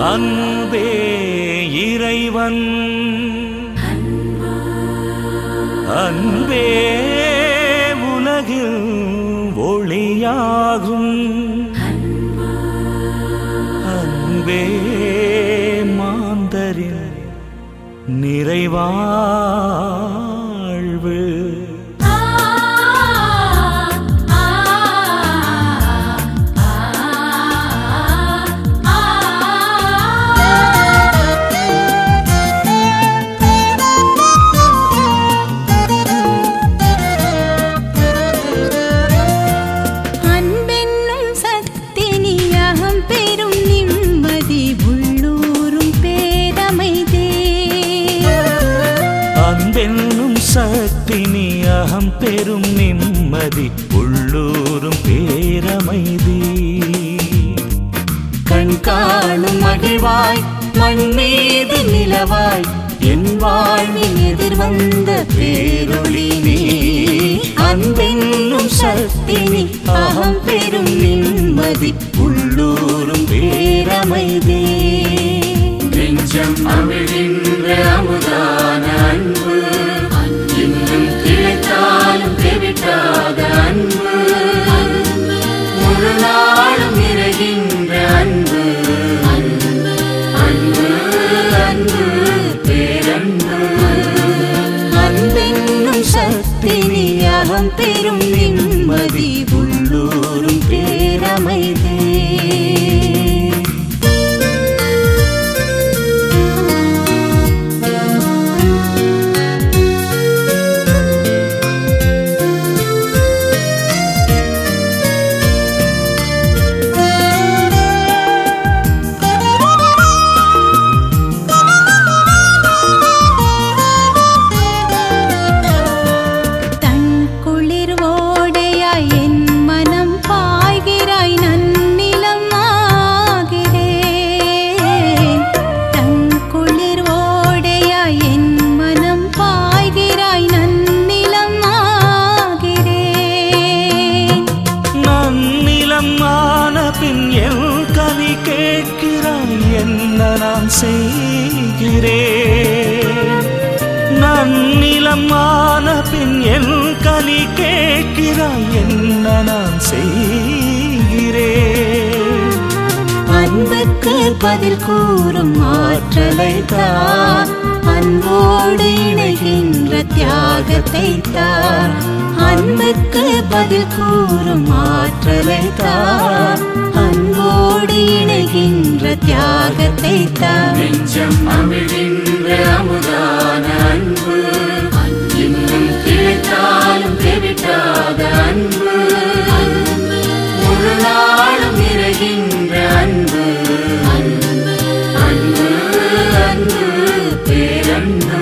அன்பே இறைவன் அன்பே உலகில் ஒளியாகும் அன்பே மாந்தரின் நிறைவாழ்வு சக்தினி அகம் பெரும் நிம்மதி உள்ளூரும் பேரமைதி கண் காணும் மகிழ்வாய் மண் மீது நிலவாய் என் வாழ்வில் எதிர்வந்த பேரொளி நீ அன்பென்னும் சக்தினி அகம் பெரும் நிம்மதி உள்ளூரும் பேரமைதி நெஞ்சம் அமிழ்கின்ற அமுதான அன்பு இன்னும் திளைத்தாலும் தெவிட்டாத அன்பு முழு நாளும் நிறைகின்ற அன்பு அன்பு அன்பு பேரன்பு அன்பென்னும் சக்தினி அகம் பெரும் நிம்மதி உள்ளூரும் பேரமைதி நன்னிலமான பின் என் கலி கேட்கிறாய் என்ன நான் செய்கிறேன் அன்புக்கு பதில் கூறும் ஆற்றலை தான் அன்போடு இணைகின்ற தியாகத்தை தான் அன்புக்கு பதில் கூறும் ஆற்றலை தான் அன்போடு இணைகின்ற தியாகத்தை தான் நெஞ்சம் அமிழ்கின்ற அமுதான அன்பு இன்னும் திளைத்தாலும் தெவிட்டாத அன்பு முழு நாளும் நிறைகின்ற அன்பு அன்பு அன்பு பேரன்பு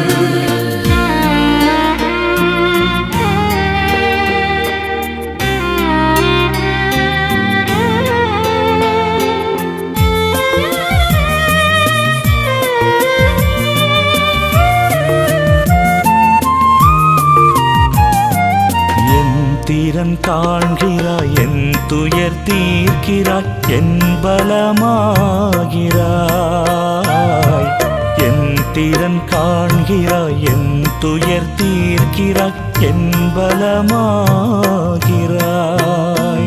திறன் காண்கிறாய் என் துயர் தீர்க்கிறாய் என் பலமாகிறாய் என் திறன் காண்கிறாய் என் துயர் தீர்க்கிறாய் என் பலமாகிறாய்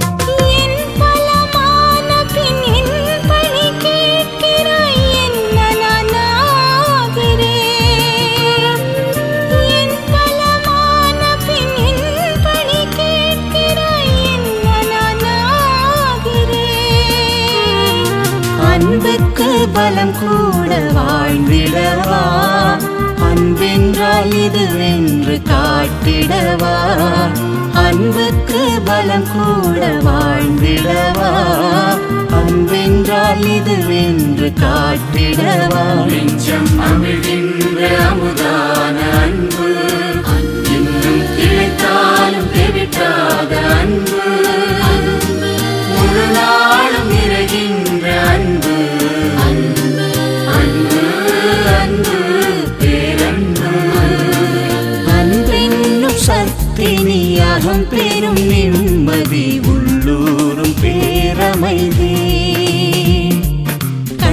அன்புக்கு பலம் கூட வாழ்ந்திடவா அன்பென்றால் இதுவென்று காட்டிடவா அன்புக்கு பலம் கூட வாழ்ந்திடவா அன்பென்றால் இதுவென்று காட்டிடவா நெஞ்சம் அமிழ்கின்ற அமுதான அன்பு இன்னும் திளைத்தாலும் தெவிட்டாத அன்பு முழு நாளும் நிறைகின்ற அன்பு அன்பு அன்பு பேரன்பு அன்பென்னும் சக்தினி அகம் பெரும் நிம்மதி உள்ளூரும் பேரமைதி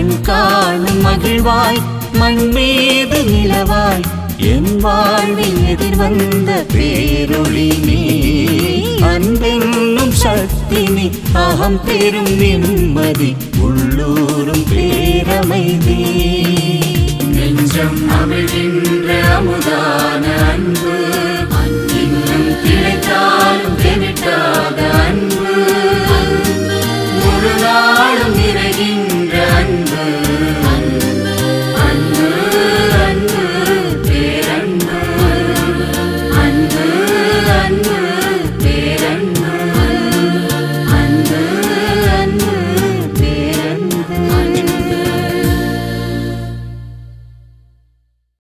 மகிழ்வாய் மண் மீது நிலவாய் என் வாழ்வில் எதிர்வந்த பேரொளி நீ அன்பென்னும் சக்தி நீ அகம் பெரும் நிம்மதி உள்ளூரும் பேரமைதி நெஞ்சம் அமிழ்கின்ற அமுதான அன்பு